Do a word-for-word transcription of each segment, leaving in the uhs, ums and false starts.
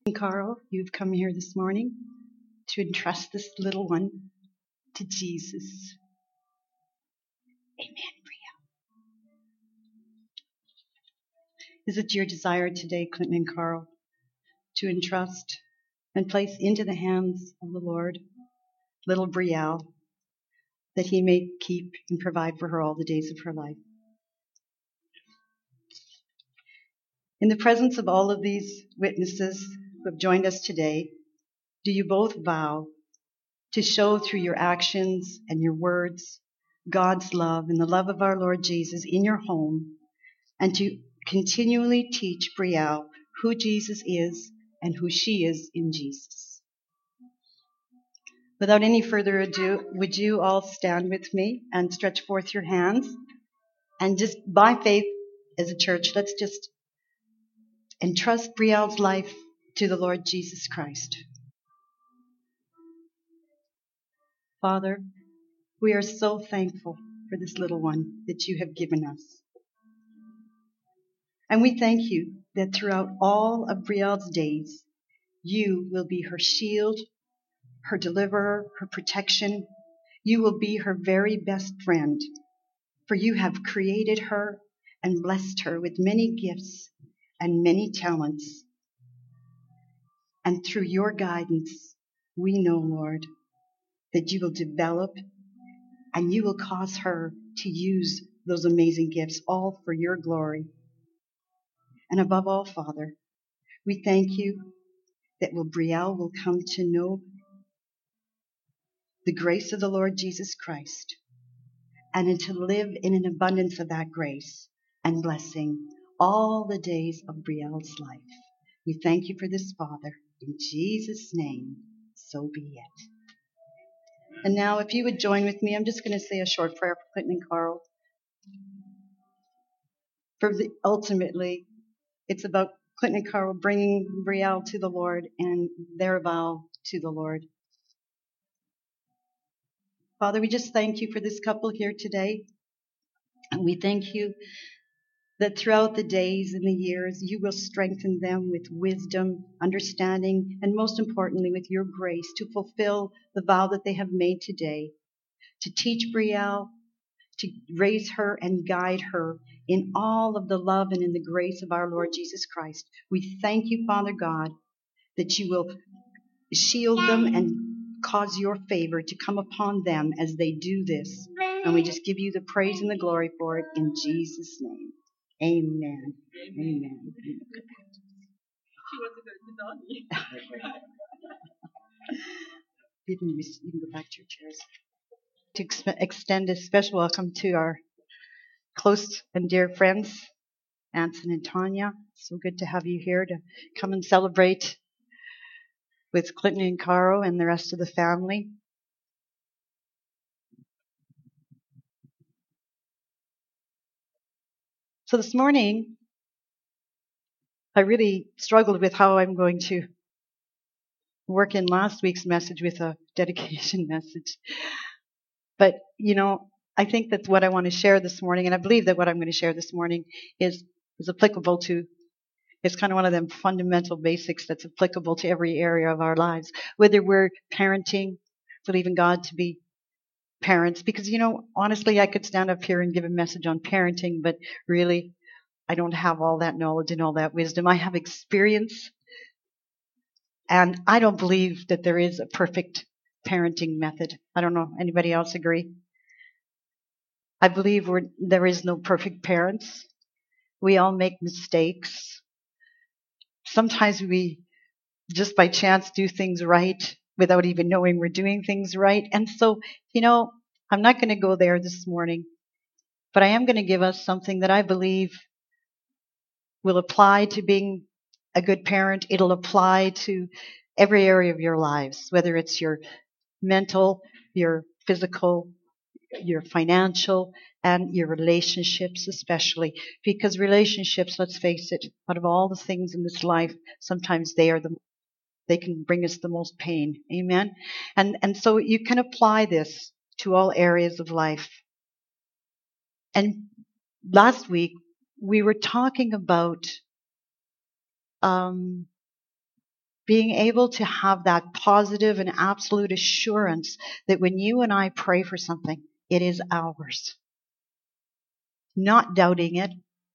Carl, you've come here this morning to entrust this little one to Jesus. Amen, Bria. Is it your desire today, Clinton and Carl, to entrust and place into the hands of the Lord little Brielle, that he may keep and provide for her all the days of her life? In the presence of all of these witnesses who have joined us today, do you both vow to show through your actions and your words God's love and the love of our Lord Jesus in your home, and to continually teach Brielle who Jesus is and who she is in Jesus? Without any further ado, would you all stand with me and stretch forth your hands? And just by faith as a church, let's just entrust Brielle's life to the Lord Jesus Christ. Father, we are so thankful for this little one that you have given us. And we thank you that throughout all of Brielle's days, you will be her shield, her deliverer, her protection. You will be her very best friend, for you have created her and blessed her with many gifts and many talents. And through your guidance, we know, Lord, that you will develop and you will cause her to use those amazing gifts, all for your glory. And above all, Father, we thank you that Brielle will come to know the grace of the Lord Jesus Christ, and to live in an abundance of that grace and blessing all the days of Brielle's life. We thank you for this, Father. In Jesus' name, so be it. And now, if you would join with me, I'm just going to say a short prayer for Clinton and Carl. For the, ultimately, it's about Clinton and Carl bringing Brielle to the Lord and their vow to the Lord. Father, we just thank you for this couple here today. And we thank you that throughout the days and the years, you will strengthen them with wisdom, understanding, and most importantly, with your grace to fulfill the vow that they have made today, to teach Brielle, to raise her and guide her in all of the love and in the grace of our Lord Jesus Christ. We thank you, Father God, that you will shield them and cause your favor to come upon them as they do this. And we just give you the praise and the glory for it in Jesus' name. Amen. Amen. She wants to go to Donnie. You can, you can go back to your chairs. To ex- extend a special welcome to our close and dear friends, Anson and Tanya. So good to have you here to come and celebrate with Clinton and Caro and the rest of the family. So this morning, I really struggled with how I'm going to work in last week's message with a dedication message. But, you know, I think that's what I want to share this morning, and I believe that what I'm going to share this morning is, is applicable to, it's kind of one of them fundamental basics that's applicable to every area of our lives, whether we're parenting, believing God to be parents. Because, you know, honestly, I could stand up here and give a message on parenting, but really, I don't have all that knowledge and all that wisdom. I have experience, and I don't believe that there is a perfect parenting method. I don't know. Anybody else agree? I believe we're, there is no perfect parents. We all make mistakes. Sometimes we just by chance do things right without even knowing we're doing things right. And so, you know, I'm not going to go there this morning, but I am going to give us something that I believe will apply to being a good parent. It'll apply to every area of your lives, whether it's your mental, your physical, your financial, and your relationships especially. Because relationships, let's face it, out of all the things in this life, sometimes they are the they can bring us the most pain. Amen? And and so you can apply this to all areas of life. And last week, we were talking about um, being able to have that positive and absolute assurance that when you and I pray for something, it is ours. Not doubting it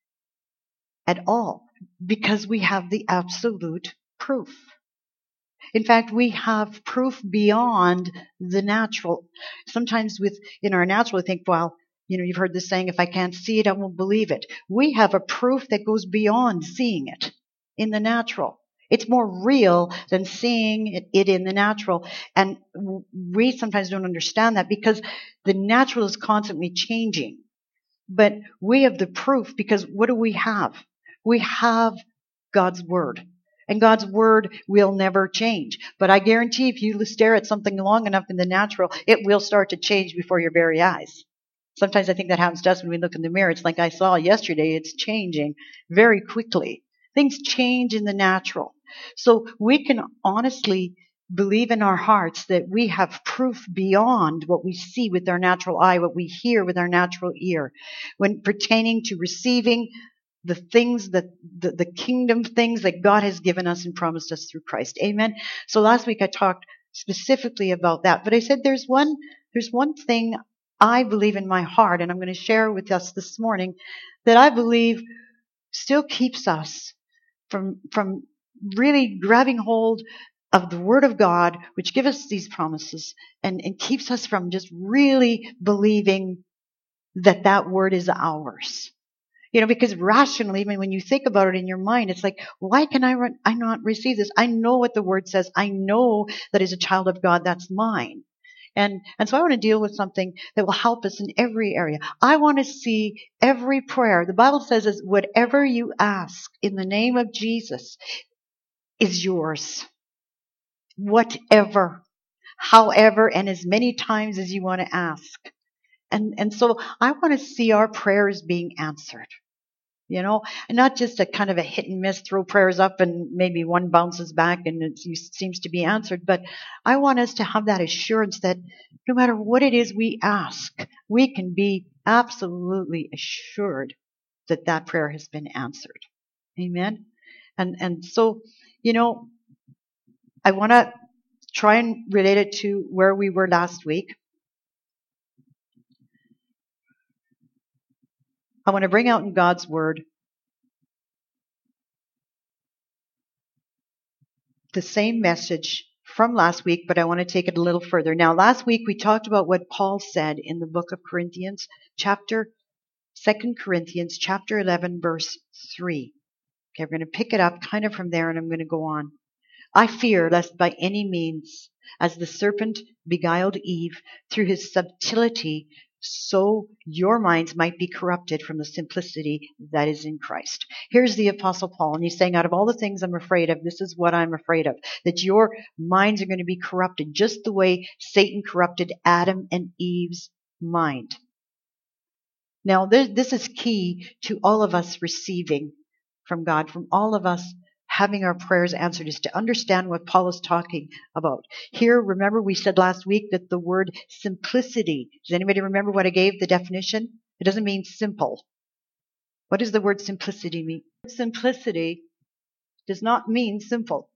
at all, because we have the absolute proof. In fact, we have proof beyond the natural. Sometimes with in our natural, we think, well, you know, you've heard this saying, if I can't see it, I won't believe it. We have a proof that goes beyond seeing it in the natural. It's more real than seeing it, it in the natural. And we sometimes don't understand that because the natural is constantly changing. But we have the proof because what do we have? We have God's Word. And God's Word will never change. But I guarantee if you stare at something long enough in the natural, it will start to change before your very eyes. Sometimes I think that happens to us when we look in the mirror. It's like I saw yesterday, it's changing very quickly. Things change in the natural. So we can honestly believe in our hearts that we have proof beyond what we see with our natural eye, what we hear with our natural ear, when pertaining to receiving the things that the, the kingdom things that God has given us and promised us through Christ. Amen. So last week I talked specifically about that, but I said there's one there's one thing I believe in my heart, and I'm going to share with us this morning, that I believe still keeps us from from really grabbing hold of the Word of God, which gives us these promises, and, and keeps us from just really believing that that Word is ours. You know, because rationally, even when you think about it in your mind, it's like, why can I, run, I not receive this? I know what the Word says. I know that as a child of God, that's mine. And, and so I want to deal with something that will help us in every area. I want to see every prayer. The Bible says is whatever you ask in the name of Jesus is yours. Whatever, however, and as many times as you want to ask. And, and so I want to see our prayers being answered. You know, and not just a kind of a hit and miss, throw prayers up and maybe one bounces back and it seems to be answered. But I want us to have that assurance that no matter what it is we ask, we can be absolutely assured that that prayer has been answered. Amen. And, and so, you know, I want to try and relate it to where we were last week. I want to bring out in God's Word the same message from last week, but I want to take it a little further. Now, last week we talked about what Paul said in the book of Corinthians, chapter, Second Corinthians, chapter eleven, verse three. Okay, we're going to pick it up kind of from there, and I'm going to go on. I fear lest by any means, as the serpent beguiled Eve through his subtlety, so your minds might be corrupted from the simplicity that is in Christ. Here's the Apostle Paul, and he's saying, out of all the things I'm afraid of, this is what I'm afraid of, that your minds are going to be corrupted just the way Satan corrupted Adam and Eve's mind. Now, this is key to all of us receiving from God, from all of us having our prayers answered, is to understand what Paul is talking about. Here, remember we said last week that the word simplicity, does anybody remember what I gave the definition? It doesn't mean simple. What does the word simplicity mean? Simplicity does not mean simple.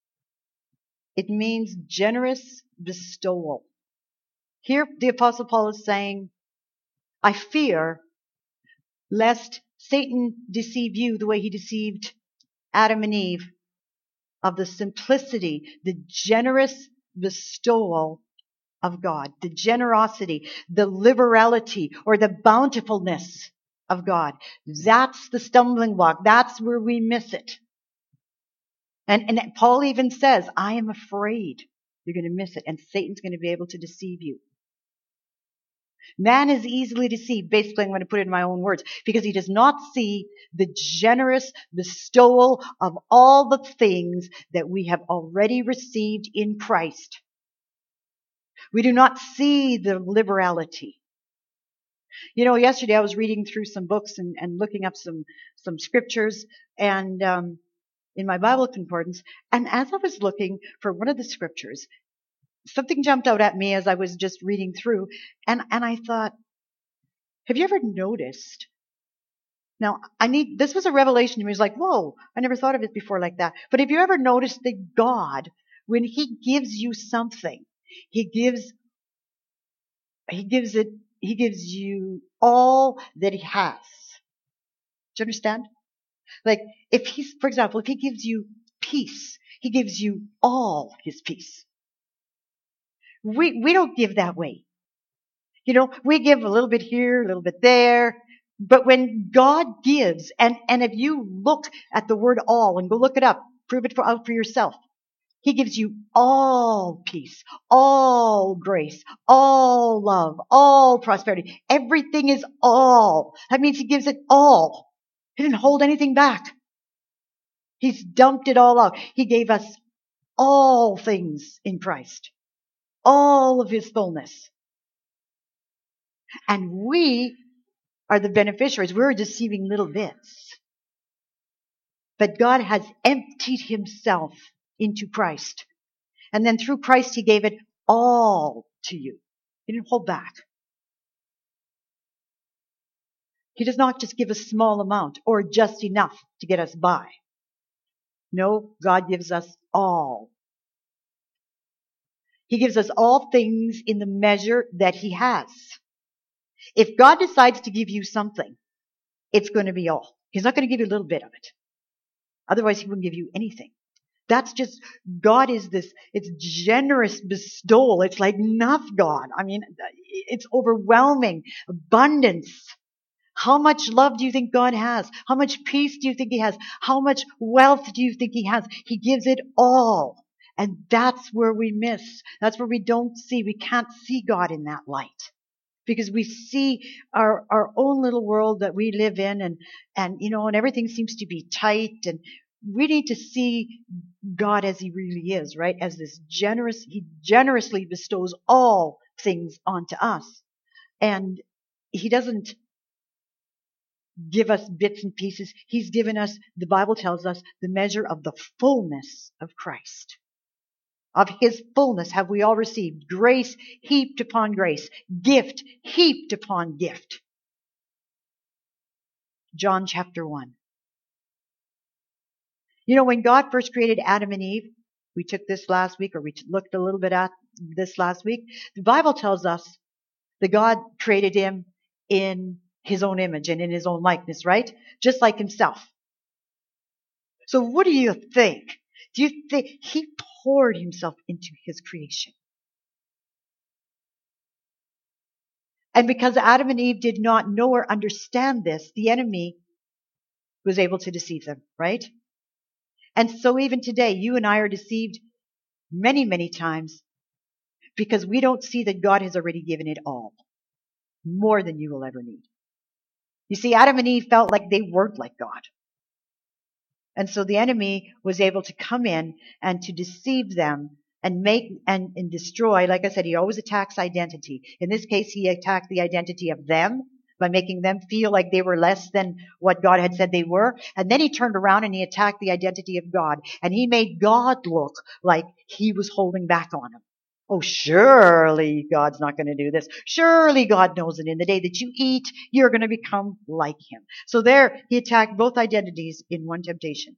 It means generous bestowal. Here, the Apostle Paul is saying, I fear lest Satan deceive you the way he deceived Adam and Eve, of the simplicity, the generous bestowal of God, the generosity, the liberality, or the bountifulness of God. That's the stumbling block. That's where we miss it. And, and Paul even says, I am afraid you're going to miss it, and Satan's going to be able to deceive you. Man is easily deceived. Basically, I'm going to put it in my own words, because he does not see the generous bestowal of all the things that we have already received in Christ. We do not see the liberality. You know, yesterday I was reading through some books and, and looking up some, some scriptures and um, in my Bible concordance. And as I was looking for one of the scriptures, something jumped out at me as I was just reading through, and, and I thought, have you ever noticed? Now, I need, this was a revelation to me. It was like, whoa, I never thought of it before like that. But have you ever noticed that God, when he gives you something, he gives, he gives it, he gives you all that he has. Do you understand? Like, if he's, for example, if he gives you peace, he gives you all his peace. We, we don't give that way. You know, we give a little bit here, a little bit there. But when God gives, and, and if you look at the word all and go look it up, prove it for, out for yourself. He gives you all peace, all grace, all love, all prosperity. Everything is all. That means he gives it all. He didn't hold anything back. He's dumped it all out. He gave us all things in Christ. All of his fullness. And we are the beneficiaries. We're receiving little bits. But God has emptied himself into Christ. And then through Christ, he gave it all to you. He didn't hold back. He does not just give a small amount or just enough to get us by. No, God gives us all. He gives us all things in the measure that he has. If God decides to give you something, it's going to be all. He's not going to give you a little bit of it. Otherwise, he wouldn't give you anything. That's just, God is this, it's generous bestowal. It's like enough, God. I mean, it's overwhelming. Abundance. How much love do you think God has? How much peace do you think he has? How much wealth do you think he has? He gives it all. And that's where we miss. That's where we don't see. We can't see God in that light. Because we see our, our own little world that we live in, and, and, you know, and everything seems to be tight, and we need to see God as he really is, right? As this generous, he generously bestows all things onto us. And he doesn't give us bits and pieces. He's given us, the Bible tells us, the measure of the fullness of Christ. Of his fullness have we all received. Grace heaped upon grace. Gift heaped upon gift. John chapter one. You know, when God first created Adam and Eve, we took this last week, or we looked a little bit at this last week. The Bible tells us that God created him in his own image and in his own likeness, right? Just like himself. So what do you think? Do you think he poured himself into his creation? And because Adam and Eve did not know or understand this, the enemy was able to deceive them, right? And so even today, you and I are deceived many, many times because we don't see that God has already given it all. More than you will ever need. You see, Adam and Eve felt like they weren't like God. And so the enemy was able to come in and to deceive them and make and, and destroy. Like I said, he always attacks identity. In this case, he attacked the identity of them by making them feel like they were less than what God had said they were. And then he turned around and he attacked the identity of God. And he made God look like he was holding back on him. Oh, surely God's not going to do this. Surely God knows that in the day that you eat, you're going to become like him. So there, he attacked both identities in one temptation.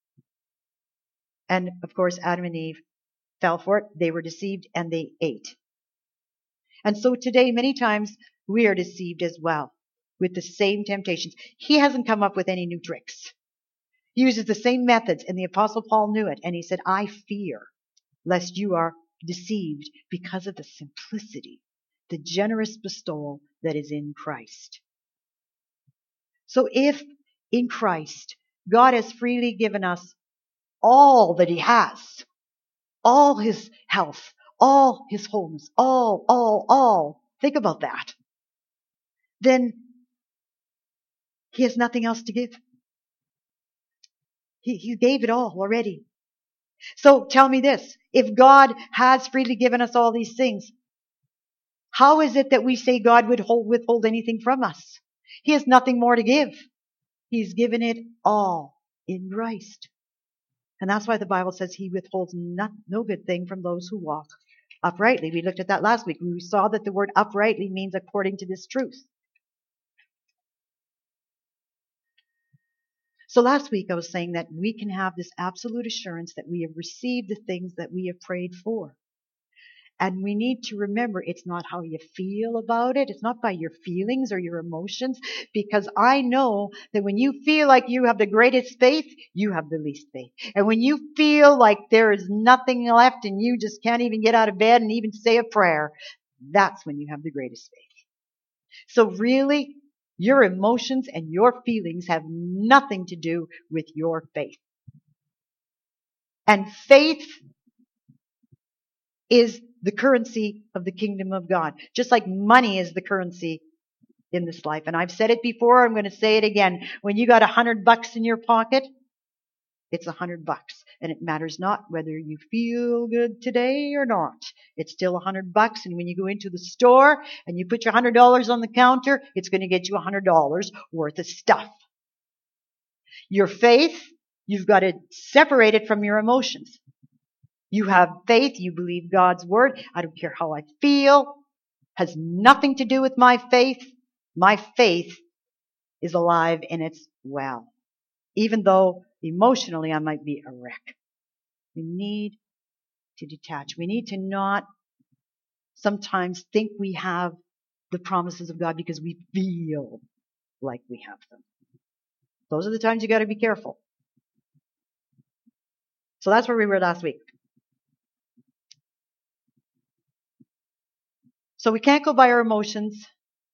And of course, Adam and Eve fell for it. They were deceived and they ate. And so today, many times, we are deceived as well with the same temptations. He hasn't come up with any new tricks. He uses the same methods, and the Apostle Paul knew it. And he said, I fear lest you are deceived because of the simplicity, the generous bestowal that is in Christ. So if in Christ, God has freely given us all that he has, all his health, all his wholeness, all, all, all, think about that, then he has nothing else to give. He, he gave it all already. So tell me this, if God has freely given us all these things, how is it that we say God would hold, withhold anything from us? He has nothing more to give. He's given it all in Christ. And that's why the Bible says he withholds not, no good thing from those who walk uprightly. We looked at that last week. We saw that the word uprightly means according to this truth. So last week I was saying that we can have this absolute assurance that we have received the things that we have prayed for. And we need to remember it's not how you feel about it. It's not by your feelings or your emotions, because I know that when you feel like you have the greatest faith, you have the least faith. And when you feel like there is nothing left and you just can't even get out of bed and even say a prayer, that's when you have the greatest faith. So really, your emotions and your feelings have nothing to do with your faith. And faith is the currency of the kingdom of God. Just like money is the currency in this life. And I've said it before, I'm going to say it again. When you got a hundred bucks in your pocket, it's a hundred bucks. And it matters not whether you feel good today or not. It's still a hundred bucks. And when you go into the store and you put your hundred dollars on the counter, it's going to get you a hundred dollars worth of stuff. Your faith, you've got to separate it from your emotions. You have faith, you believe God's word. I don't care how I feel. Has nothing to do with my faith. My faith is alive and it's well. Even though emotionally I might be a wreck. We need to detach. We need to not sometimes think we have the promises of God because we feel like we have them. Those are the times you got to be careful. So that's where we were last week. So we can't go by our emotions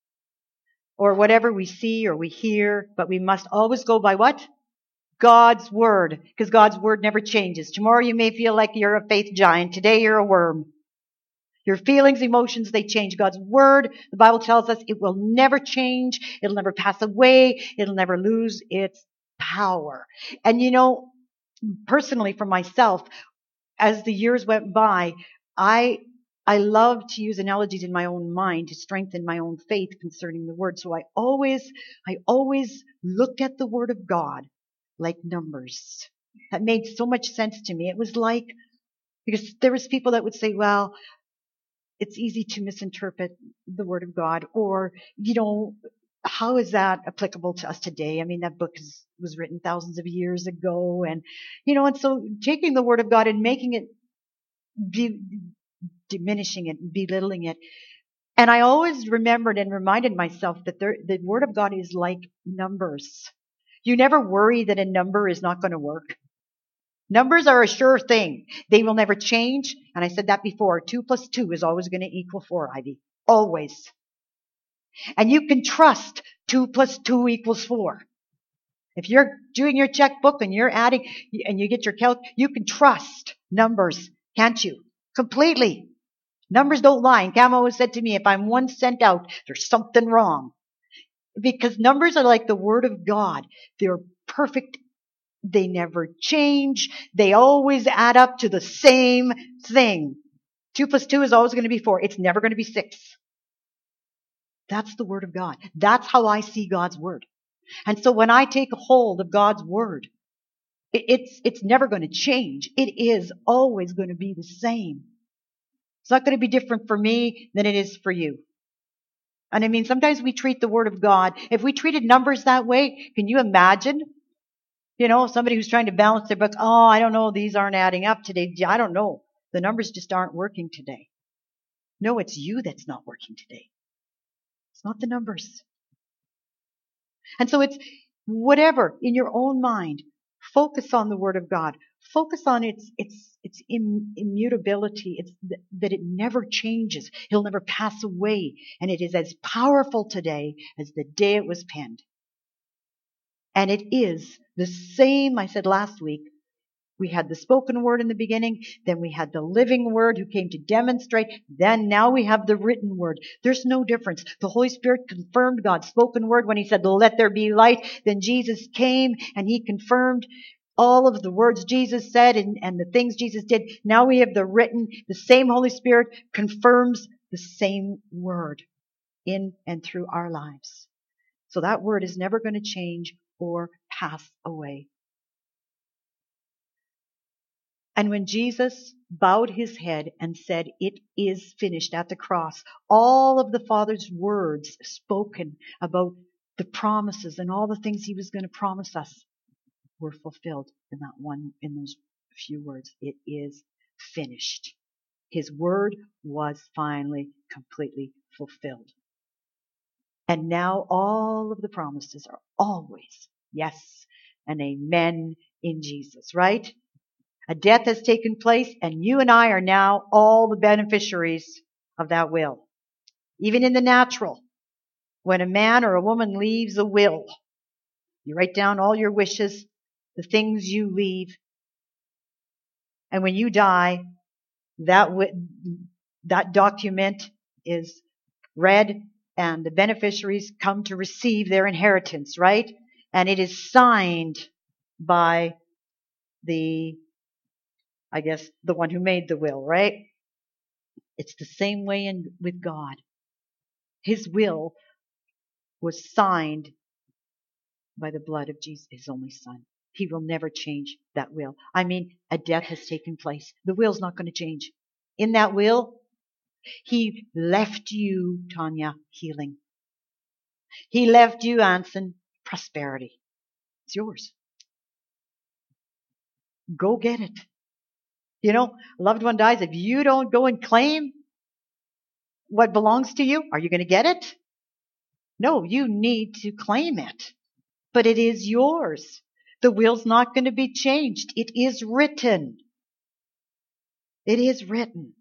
or whatever we see or we hear, but we must always go by what? God's word, because God's word never changes. Tomorrow you may feel like you're a faith giant. Today you're a worm. Your feelings, emotions, they change. God's word, the Bible tells us, it will never change. It'll never pass away. It'll never lose its power. And you know, personally for myself, as the years went by, I I love to use analogies in my own mind to strengthen my own faith concerning the word. So I always, I always looked at the word of God like numbers. That made so much sense to me. It was like, because there was people that would say, well, it's easy to misinterpret the word of God, or, you know, how is that applicable to us today? I mean, that book is, was written thousands of years ago, and, you know, and so taking the word of God and making it be, diminishing it, belittling it. And I always remembered and reminded myself that there, the word of God is like numbers. You never worry that a number is not going to work. Numbers are a sure thing. They will never change. And I said that before. Two plus two is always going to equal four, Ivy. Always. And you can trust two plus two equals four. If you're doing your checkbook and you're adding and you get your calc, you can trust numbers, can't you? Completely. Numbers don't lie. And Cam always said to me, if I'm one cent out, there's something wrong. Because numbers are like the word of God. They're perfect. They never change. They always add up to the same thing. Two plus two is always going to be four. It's never going to be six. That's the word of God. That's how I see God's word. And so when I take a hold of God's word, it, it's, it's never going to change. It is always going to be the same. It's not going to be different for me than it is for you. And I mean, sometimes we treat the word of God, if we treated numbers that way, can you imagine? You know, somebody who's trying to balance their books, oh, I don't know, these aren't adding up today. I don't know. The numbers just aren't working today. No, it's you that's not working today. It's not the numbers. And so it's whatever in your own mind. Focus on the word of God. Focus on its its its immutability. It's th- that it never changes. It'll never pass away. And it is as powerful today as the day it was penned. And it is the same, I said last week, we had the spoken word in the beginning, then we had the living word who came to demonstrate, then now we have the written word. There's no difference. The Holy Spirit confirmed God's spoken word when he said, let there be light. Then Jesus came and he confirmed all of the words Jesus said and, and the things Jesus did. Now we have the written, the same Holy Spirit confirms the same word in and through our lives. So that word is never going to change or pass away. And when Jesus bowed his head and said, it is finished at the cross, all of the Father's words spoken about the promises and all the things he was going to promise us were fulfilled in that one, in those few words. It is finished. His word was finally completely fulfilled. And now all of the promises are always yes and amen in Jesus, right? A death has taken place, and you and I are now all the beneficiaries of that will. Even in the natural, when a man or a woman leaves a will, you write down all your wishes, the things you leave, and when you die, that wi- that document is read, and the beneficiaries come to receive their inheritance, right? And it is signed by the, I guess, the one who made the will, right? It's the same way in with God. His will was signed by the blood of Jesus, his only son. He will never change that will. I mean, a death has taken place. The will's not going to change. In that will, he left you, Tanya, healing. He left you, Anson, prosperity. It's yours. Go get it. You know, a loved one dies. If you don't go and claim what belongs to you, are you going to get it? No, you need to claim it. But it is yours. The will's not going to be changed. It is written. It is written.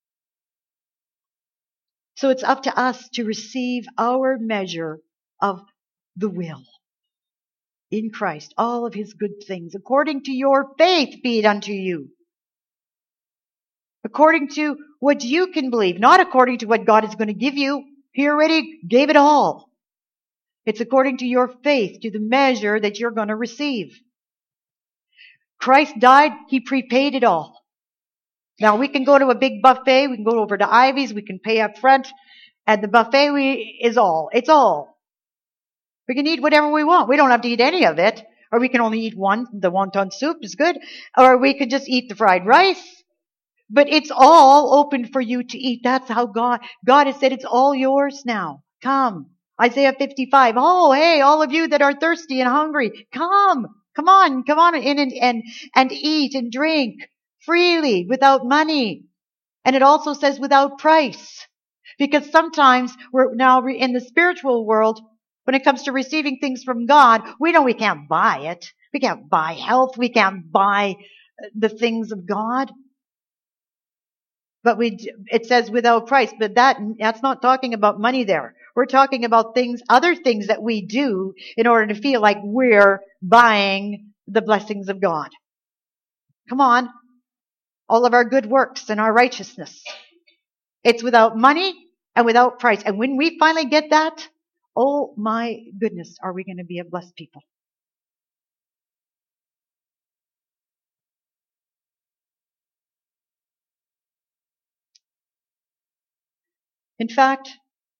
So it's up to us to receive our measure of the will in Christ, all of his good things, according to your faith be it unto you. According to what you can believe, not according to what God is going to give you. He already gave it all. It's according to your faith, to the measure that you're going to receive. Christ died, he prepaid it all. Now we can go to a big buffet, we can go over to Ivy's, we can pay up front, and the buffet we, is all. It's all. We can eat whatever we want. We don't have to eat any of it. Or we can only eat one, the wonton soup is good. Or we could just eat the fried rice. But it's all open for you to eat. That's how God, God has said it's all yours now. Come. Isaiah fifty-five. Oh, hey, all of you that are thirsty and hungry, come. Come on, come on in and, and, and eat and drink freely without money. And it also says without price. Because sometimes we're now in the spiritual world, when it comes to receiving things from God, we know we can't buy it. We can't buy health. We can't buy the things of God. But we, it says without price, but that, that's not talking about money there. We're talking about things, other things that we do in order to feel like we're buying the blessings of God. Come on. All of our good works and our righteousness. It's without money and without price. And when we finally get that, oh my goodness, are we going to be a blessed people? In fact,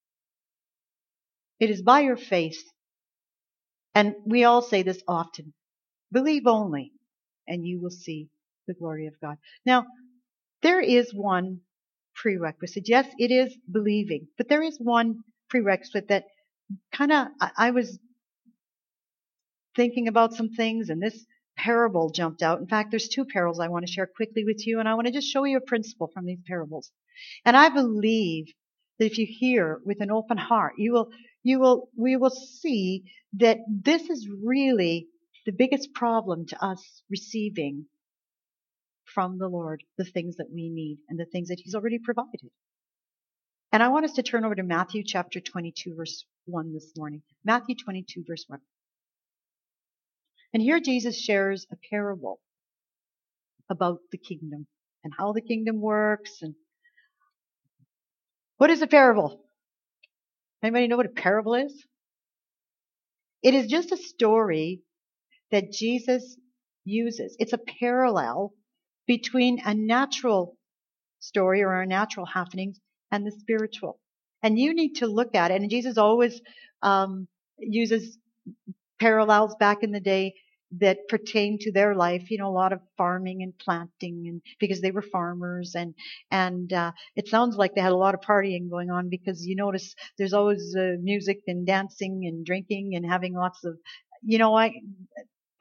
it is by your faith, and we all say this often, believe only, and you will see the glory of God. Now, there is one prerequisite. Yes, it is believing, but there is one prerequisite that kind of, I, I was thinking about some things, and this parable jumped out. In fact, there's two parables I want to share quickly with you, and I want to just show you a principle from these parables. And I believe that if you hear with an open heart, you will, you will, we will see that this is really the biggest problem to us receiving from the Lord the things that we need and the things that he's already provided. And I want us to turn over to Matthew chapter twenty-two, verse one this morning. Matthew twenty-two, verse one. And here Jesus shares a parable about the kingdom and how the kingdom works. And what is a parable? Anybody know what a parable is? It is just a story that Jesus uses. It's a parallel between a natural story or our natural happenings and the spiritual. And you need to look at it. And Jesus always um, uses parallels back in the day that pertain to their life. You know, a lot of farming and planting, and because they were farmers, and and uh, it sounds like they had a lot of partying going on, because you notice there's always uh, music and dancing and drinking and having lots of, you know, I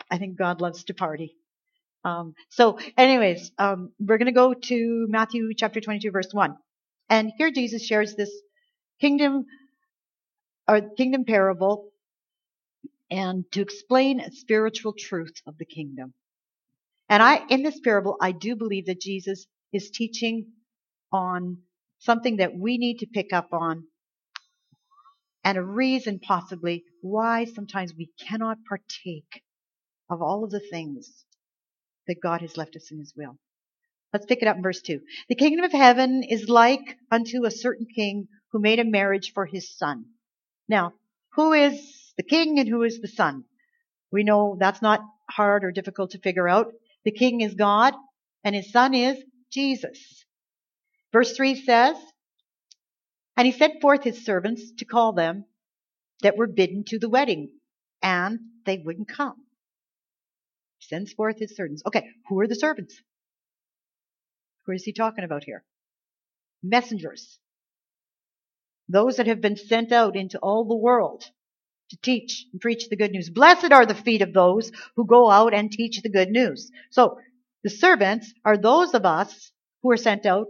I think God loves to party. Um, so anyways, um, we're going to go to Matthew chapter twenty-two, verse one. And here Jesus shares this kingdom or kingdom parable and to explain a spiritual truth of the kingdom. And I, in this parable, I do believe that Jesus is teaching on something that we need to pick up on and a reason possibly why sometimes we cannot partake of all of the things that God has left us in his will. Let's pick it up in verse two. The kingdom of heaven is like unto a certain king who made a marriage for his son. Now, who is the king and who is the son? We know that's not hard or difficult to figure out. The king is God and his son is Jesus. Verse three says, and he sent forth his servants to call them that were bidden to the wedding, and they wouldn't come. He sends forth his servants. Okay, who are the servants? Who is he talking about here? Messengers. Those that have been sent out into all the world to teach and preach the good news. Blessed are the feet of those who go out and teach the good news. So the servants are those of us who are sent out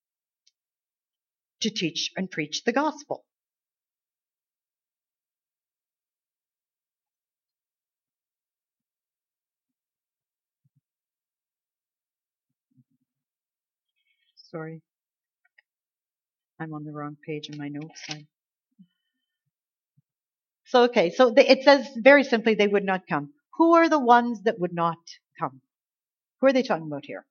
to teach and preach the gospel. Sorry. I'm on the wrong page in my notes. I... So, okay, so the, it says very simply they would not come. Who are the ones that would not come? Who are they talking about here?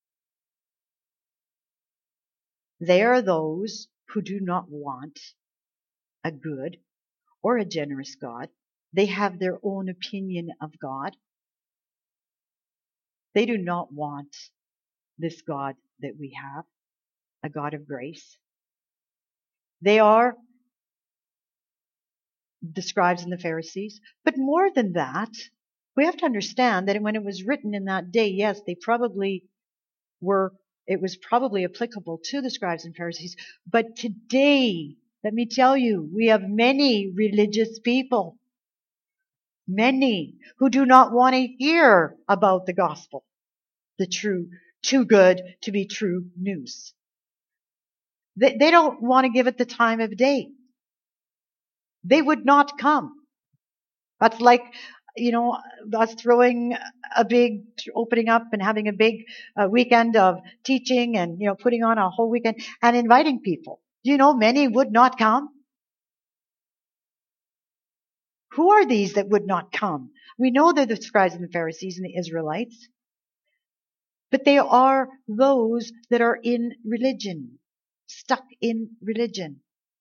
They are those who do not want a good or a generous God. They have their own opinion of God. They do not want this God that we have, a God of grace. They are the scribes and the Pharisees. But more than that, we have to understand that when it was written in that day, yes, they probably were, it was probably applicable to the scribes and Pharisees. But today, let me tell you, we have many religious people, many who do not want to hear about the gospel, the true, too good to be true news. They, they don't want to give it the time of day. They would not come. That's like, you know, us throwing a big, opening up and having a big uh, weekend of teaching and, you know, putting on a whole weekend and inviting people. Do you know many would not come? Who are these that would not come? We know they're the scribes and the Pharisees and the Israelites. But they are those that are in religion, stuck in religion.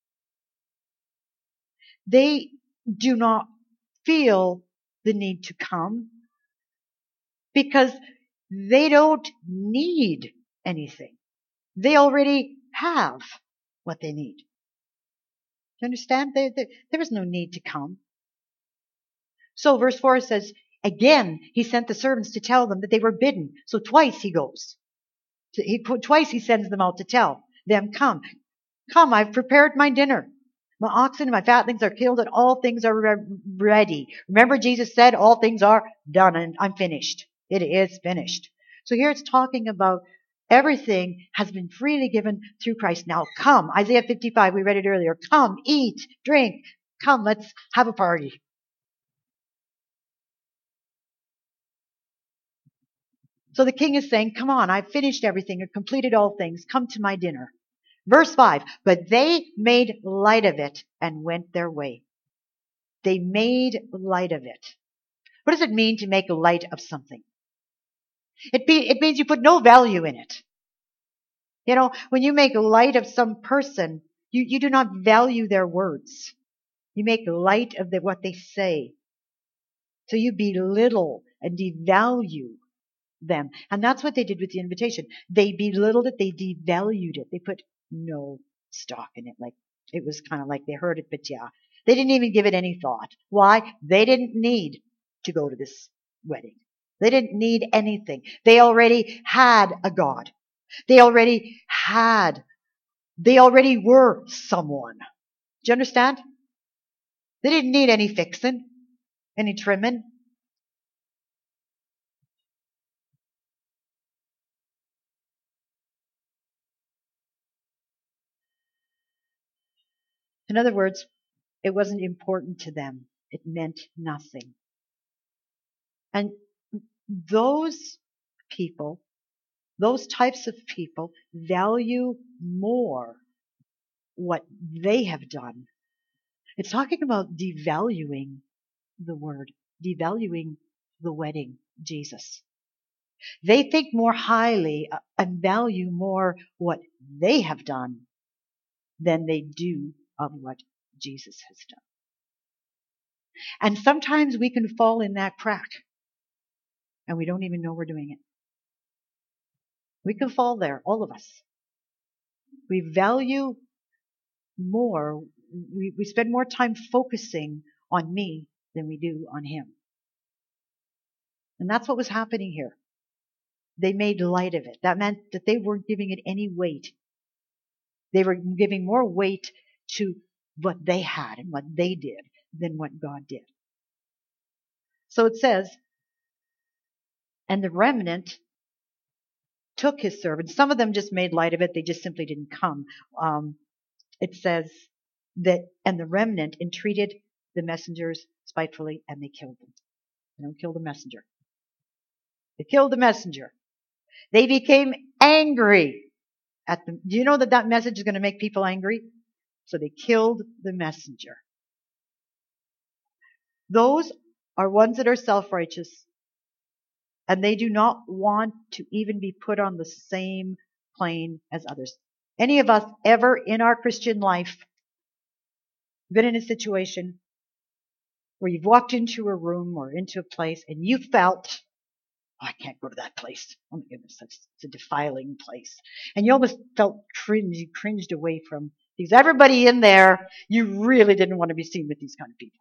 They do not feel the need to come because they don't need anything. They already have what they need. Do you understand? They, they, there is no need to come. So verse four says, again, he sent the servants to tell them that they were bidden. So twice he goes. So he, twice he sends them out to tell them, come, come, I've prepared my dinner. My oxen and my fatlings are killed and all things are re- ready. Remember Jesus said all things are done and I'm finished. It is finished. So here it's talking about everything has been freely given through Christ. Now come, Isaiah fifty-five, we read it earlier. Come, eat, drink. Come, let's have a party. So the king is saying, come on, I've finished everything. I've completed all things. Come to my dinner. Verse five, but they made light of it and went their way. They made light of it. What does it mean to make light of something? It, be, it means you put no value in it. You know, when you make light of some person, you, you do not value their words. You make light of the, what they say. So you belittle and devalue them. And that's what they did with the invitation. They belittled it. They devalued it. They put no stock in it. Like it was kind of like they heard it, but yeah. They didn't even give it any thought. Why? They didn't need to go to this wedding. They didn't need anything. They already had a God. They already had, they already were someone. Do you understand? They didn't need any fixing, any trimming. In other words, it wasn't important to them. It meant nothing. And those people, those types of people value more what they have done. It's talking about devaluing the word, devaluing the wedding, Jesus. They think more highly and value more what they have done than they do of what Jesus has done. And sometimes we can fall in that crack and we don't even know we're doing it. We can fall there, all of us. We value more, we, we spend more time focusing on me than we do on him. And that's what was happening here. They made light of it. That meant that they weren't giving it any weight. They were giving more weight to what they had and what they did than what God did. So it says, and the remnant took his servants. Some of them just made light of it. They just simply didn't come. Um, it says that, and the remnant entreated the messengers spitefully, and they killed them. They don't kill the messenger. They killed the messenger. They became angry at them. Do you know that that message is going to make people angry? So they killed the messenger. Those are ones that are self-righteous, and they do not want to even be put on the same plane as others. Any of us ever in our Christian life been in a situation where you've walked into a room or into a place and you felt, oh, I can't go to that place. Oh my goodness, that's it's a defiling place. And you almost felt cringe, you cringed away from these. Everybody in there, you really didn't want to be seen with these kind of people.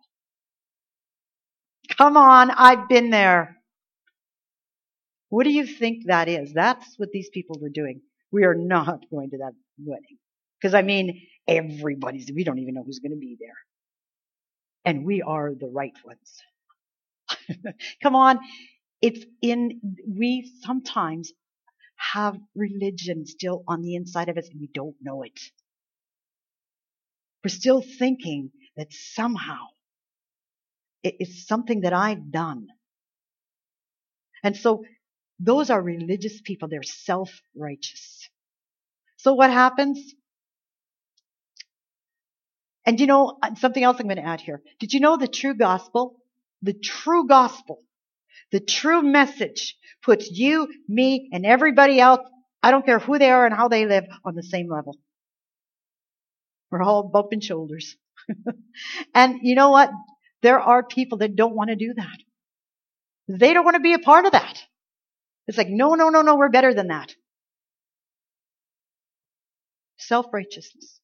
Come on, I've been there. What do you think that is? That's what these people were doing. We are not going to that wedding. Because, I mean, everybody's, we don't even know who's going to be there. And we are the right ones. Come on. It's in, we sometimes have religion still on the inside of us and we don't know it. We're still thinking that somehow it is something that I've done. And so those are religious people. They're self-righteous. So what happens? And you know, something else I'm going to add here. Did you know the true gospel? The true gospel, the true message puts you, me, and everybody else, I don't care who they are and how they live, on the same level. We're all bumping shoulders. And you know what? There are people that don't want to do that. They don't want to be a part of that. It's like, no, no, no, no, we're better than that. Self-righteousness.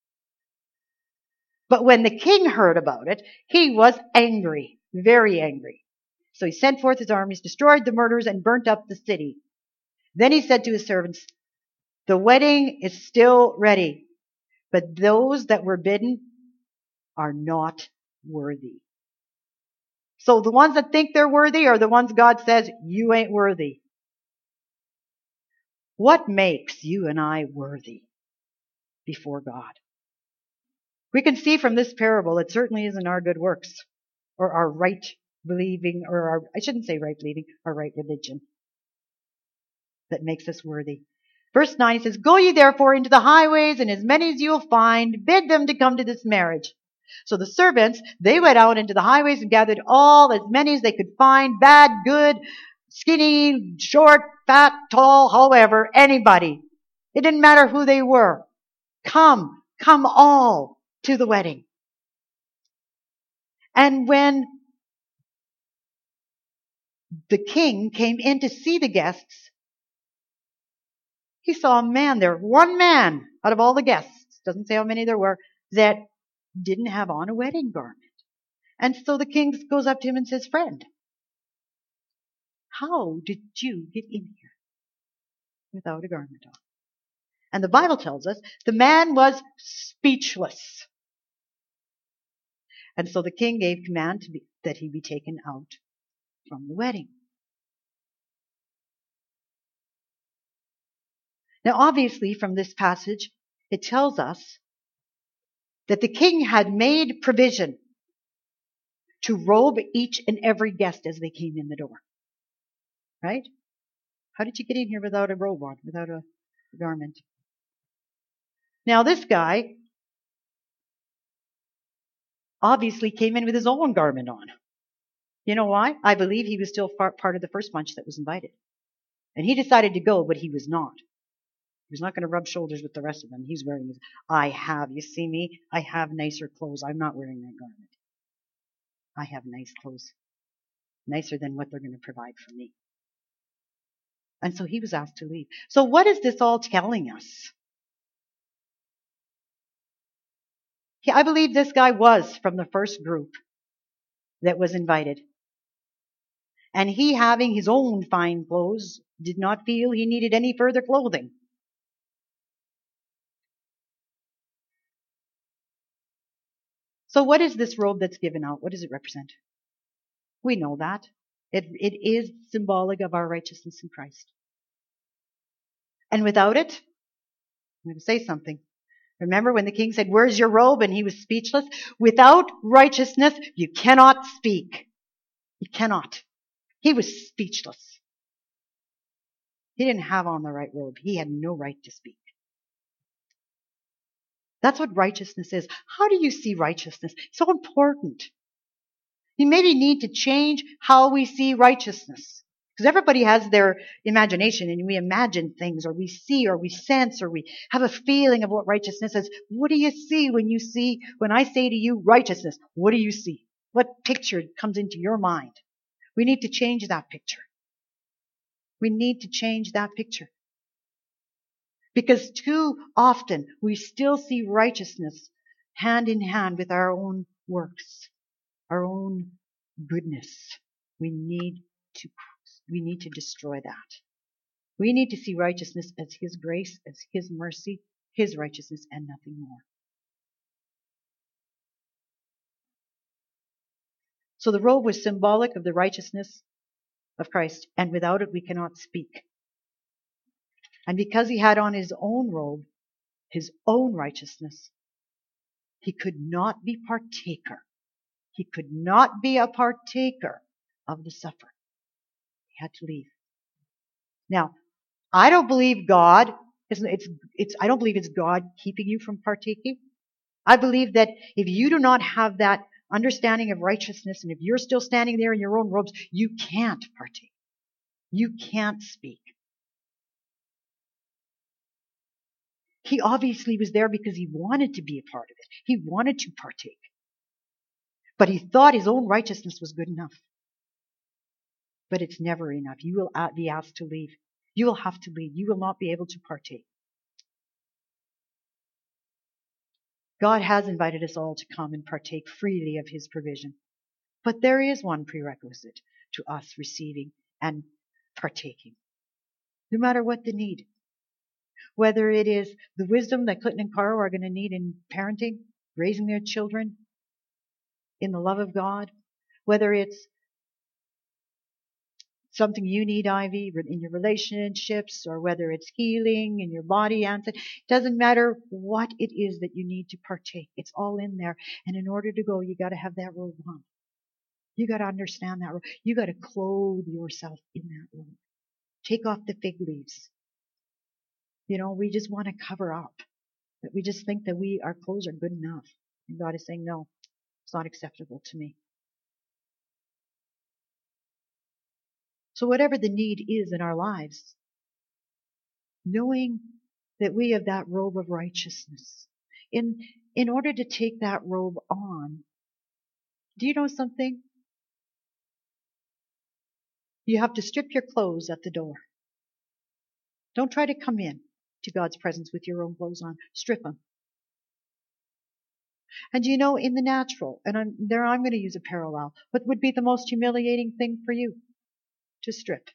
But when the king heard about it, he was angry, very angry. So he sent forth his armies, destroyed the murderers, and burnt up the city. Then he said to his servants, the wedding is still ready, but those that were bidden are not worthy. So the ones that think they're worthy are the ones God says, you ain't worthy. What makes you and I worthy before God? We can see from this parable, it certainly isn't our good works or our right believing, or our, I shouldn't say right believing, our right religion that makes us worthy. Verse nine says, go ye therefore into the highways, and as many as you will find, bid them to come to this marriage. So the servants, they went out into the highways and gathered all, as many as they could find, bad, good, skinny, short, fat, tall, however, anybody. It didn't matter who they were. Come, come all to the wedding. And when the king came in to see the guests, he saw a man there, one man out of all the guests, doesn't say how many there were, that didn't have on a wedding garment. And so the king goes up to him and says, friend, how did you get in here without a garment on? And the Bible tells us the man was speechless. And so the king gave command to be, that he be taken out from the wedding. Now, obviously, from this passage, it tells us that the king had made provision to robe each and every guest as they came in the door. Right? How did you get in here without a robe on, without a garment? Now this guy obviously came in with his own garment on. You know why? I believe he was still part of the first bunch that was invited. And he decided to go, but he was not. He was not going to rub shoulders with the rest of them. He's wearing his, I have, you see me? I have nicer clothes. I'm not wearing that garment. I have nice clothes. Nicer than what they're going to provide for me. And so he was asked to leave. So what is this all telling us? I believe this guy was from the first group that was invited. And he, having his own fine clothes, did not feel he needed any further clothing. So what is this robe that's given out? What does it represent? We know that. It, it is symbolic of our righteousness in Christ. And without it, I'm going to say something. Remember when the king said, "Where's your robe?" And he was speechless? Without righteousness, you cannot speak. You cannot. He was speechless. He didn't have on the right robe. He had no right to speak. That's what righteousness is. How do you see righteousness? It's so important. You maybe need to change how we see righteousness. Because everybody has their imagination, and we imagine things, or we see, or we sense, or we have a feeling of what righteousness is. What do you see when you see, when I say to you righteousness? What do you see? What picture comes into your mind? We need to change that picture. We need to change that picture. Because too often we still see righteousness hand in hand with our own works, our own goodness. We need to We need to destroy that. We need to see righteousness as His grace, as His mercy, His righteousness, and nothing more. So the robe was symbolic of the righteousness of Christ, and without it we cannot speak. And because he had on his own robe, his own righteousness, he could not be partaker. He could not be a partaker of the supper. He had to leave. Now, I don't believe God, it's, it's, it's, I don't believe it's God keeping you from partaking. I believe that if you do not have that understanding of righteousness, and if you're still standing there in your own robes, you can't partake. You can't speak. He obviously was there because he wanted to be a part of it. He wanted to partake. But he thought his own righteousness was good enough. But it's never enough. You will be asked to leave. You will have to leave. You will not be able to partake. God has invited us all to come and partake freely of his provision. But there is one prerequisite to us receiving and partaking. No matter what the need. Whether it is the wisdom that Clinton and Caro are going to need in parenting, raising their children in the love of God. Whether it's something you need, Ivy, in your relationships, or whether it's healing in your body. It doesn't matter what it is that you need to partake. It's all in there. And in order to go, you got to have that robe on. You got to understand that robe. You got to clothe yourself in that robe. Take off the fig leaves. You know, we just want to cover up. But we just think that we our clothes are good enough. And God is saying, no, it's not acceptable to me. So whatever the need is in our lives, knowing that we have that robe of righteousness, in, in order to take that robe on, do you know something? You have to strip your clothes at the door. Don't try to come in to God's presence with your own clothes on. Strip them. And you know, in the natural, and I'm, there I'm going to use a parallel, what would be the most humiliating thing for you? To strip.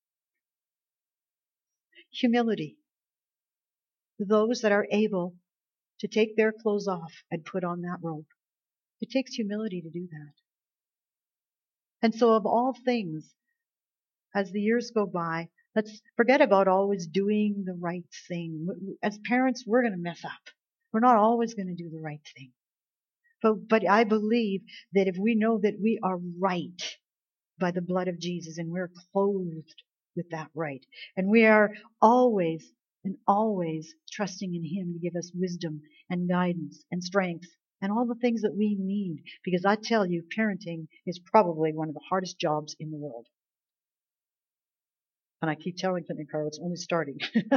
Humility. Those that are able to take their clothes off and put on that robe. It takes humility to do that. And so of all things, as the years go by, let's forget about always doing the right thing. As parents, we're going to mess up. We're not always going to do the right thing. But, but I believe that if we know that we are right by the blood of Jesus and we're clothed with that right, and we are always and always trusting in Him to give us wisdom and guidance and strength and all the things that we need. Because I tell you, parenting is probably one of the hardest jobs in the world. And I keep telling Clinton Carl, it's only starting.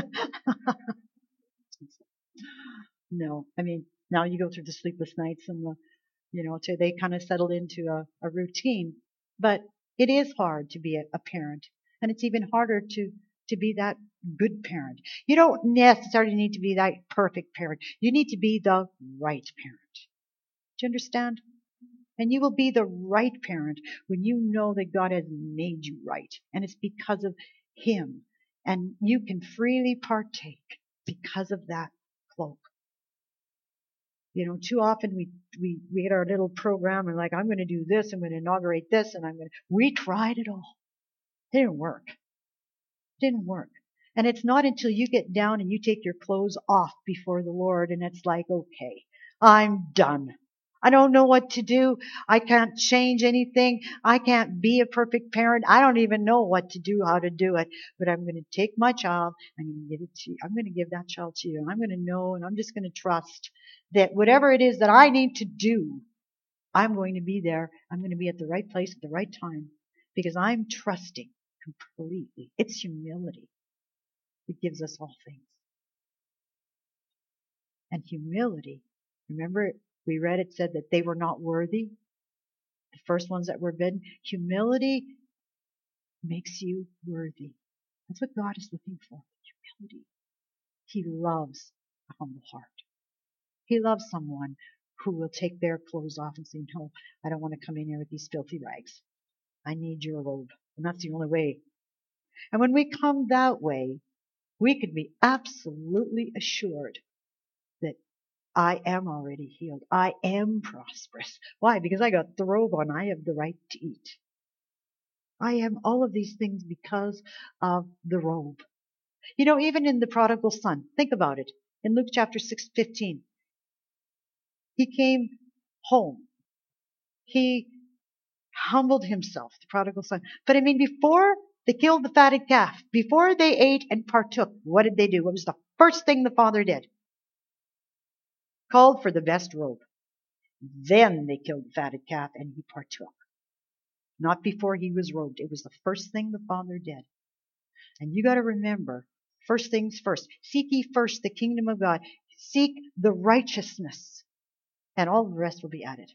No, I mean, now you go through the sleepless nights and the, you know, till they kind of settle into a, a routine. But it is hard to be a, a parent. And it's even harder to, to be that good parent. You don't necessarily need to be that perfect parent. You need to be the right parent. Do you understand? And you will be the right parent when you know that God has made you right. And it's because of Him. And you can freely partake because of that cloak. You know, too often we, we, we get our little program and like, I'm going to do this, I'm going to inaugurate this, and I'm going to, we tried it all. It didn't work. It didn't work. And it's not until you get down and you take your clothes off before the Lord and it's like, okay, I'm done. I don't know what to do. I can't change anything. I can't be a perfect parent. I don't even know what to do, how to do it. But I'm going to take my child. I'm going to give it to you. I'm going to give that child to you. And I'm going to know and I'm just going to trust that whatever it is that I need to do, I'm going to be there. I'm going to be at the right place at the right time because I'm trusting completely. It's humility that gives us all things. And humility, remember we read it said that they were not worthy. The first ones that were bidden. Humility makes you worthy. That's what God is looking for. Humility. He loves a humble heart. He loves someone who will take their clothes off and say, no, I don't want to come in here with these filthy rags. I need your robe. And that's the only way. And when we come that way, we can be absolutely assured that I am already healed. I am prosperous. Why? Because I got the robe on. I have the right to eat. I am all of these things because of the robe. You know, even in the prodigal son, think about it. In Luke chapter six fifteen, he came home. He humbled himself, the prodigal son. But I mean, before they killed the fatted calf, before they ate and partook, what did they do? What was the first thing the father did? Called for the best robe. Then they killed the fatted calf and he partook. Not before he was robed. It was the first thing the father did. And you got to remember, first things first. Seek ye first the kingdom of God. Seek the righteousness. And all the rest will be added.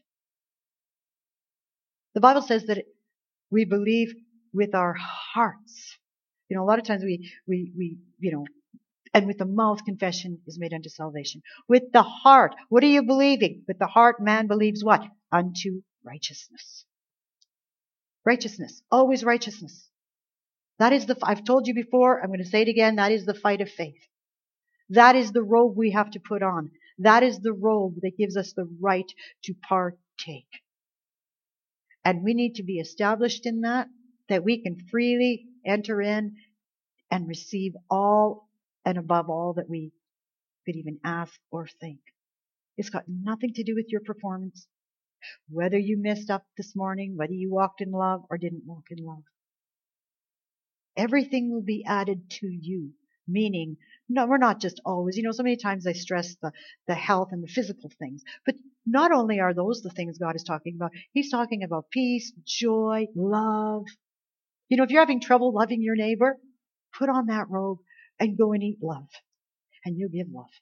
The Bible says that we believe with our hearts. You know, a lot of times we, we, we, you know, and with the mouth confession is made unto salvation. With the heart, what are you believing? With the heart, man believes what? Unto righteousness. Righteousness. Always righteousness. That is the, I've told you before, I'm going to say it again, that is the fight of faith. That is the robe we have to put on. That is the robe that gives us the right to partake. And we need to be established in that, that we can freely enter in and receive all and above all that we could even ask or think. It's got nothing to do with your performance. Whether you messed up this morning, whether you walked in love or didn't walk in love. Everything will be added to you. Meaning, no, we're not just always, you know, so many times I stress the, the health and the physical things. But not only are those the things God is talking about, He's talking about peace, joy, love. You know, if you're having trouble loving your neighbor, put on that robe and go and eat love. And you'll give love.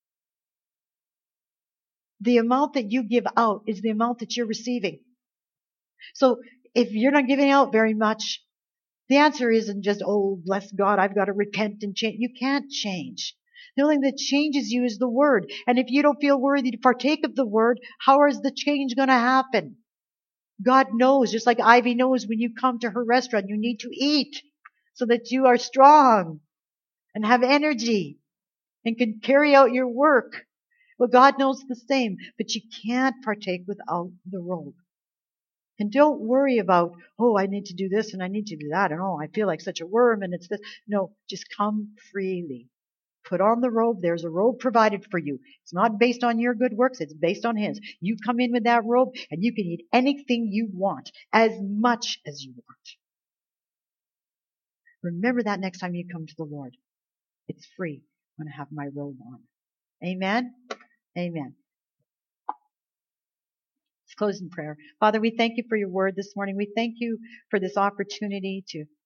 The amount that you give out is the amount that you're receiving. So if you're not giving out very much, the answer isn't just, oh, bless God, I've got to repent and change. You can't change. The only thing that changes you is the Word. And if you don't feel worthy to partake of the Word, how is the change going to happen? God knows, just like Ivy knows when you come to her restaurant, you need to eat so that you are strong and have energy and can carry out your work. Well, God knows the same, but you can't partake without the robe. And don't worry about, oh, I need to do this and I need to do that. And oh, I feel like such a worm and it's this. No, just come freely. Put on the robe. There's a robe provided for you. It's not based on your good works. It's based on His. You come in with that robe and you can eat anything you want, as much as you want. Remember that next time you come to the Lord. It's free. I'm going to have my robe on. Amen? Amen. Let's close in prayer. Father, we thank you for your word this morning. We thank you for this opportunity to